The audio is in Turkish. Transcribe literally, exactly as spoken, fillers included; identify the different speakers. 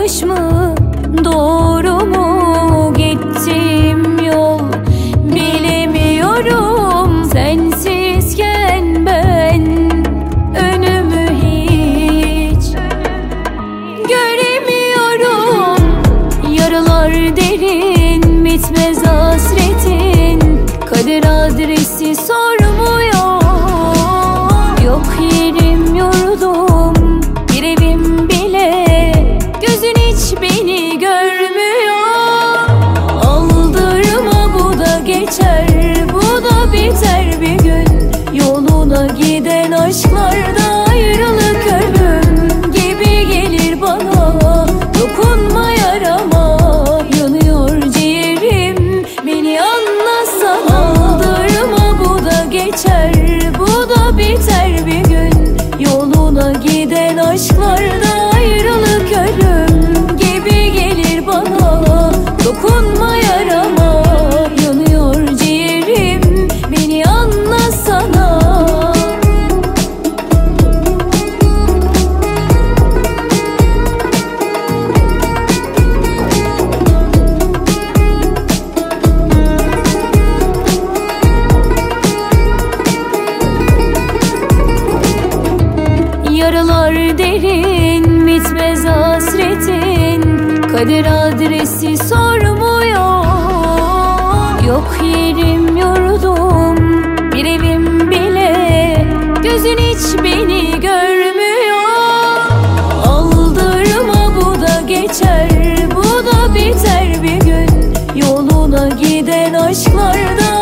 Speaker 1: yanlış mı, doğru mu gittiğim yol bilemiyorum. Sensizken ben önümü hiç göremiyorum. Yaralar derin, bitmez hasretin, kader adresi sormuyor. Yok yerim, yurdum, bir evim bile, gözün hiç beni görmüyor. Aldırma, bu da geçer, bu da biter bir gün. Yoluna giden aşklarda ayrılık ölüm gibi gelir bana. Dokunma yarama, yanıyor ciğerim, beni anlasana. Aldırma, bu da geçer, bu da biter bir gün. Yoluna giden aşklarda ayrılık ölüm gibi gelir bana. Dokunma yarama, yanıyor ciğerim, beni anlasana. Yaralar derin, bitmez hasretin, kader adresi sormuyor. Yok yerim, yurdum, bir evim bile, gözün hiç beni görmüyor. Aldırma, bu da geçer, bu da biter bir gün. Yoluna giden aşklarda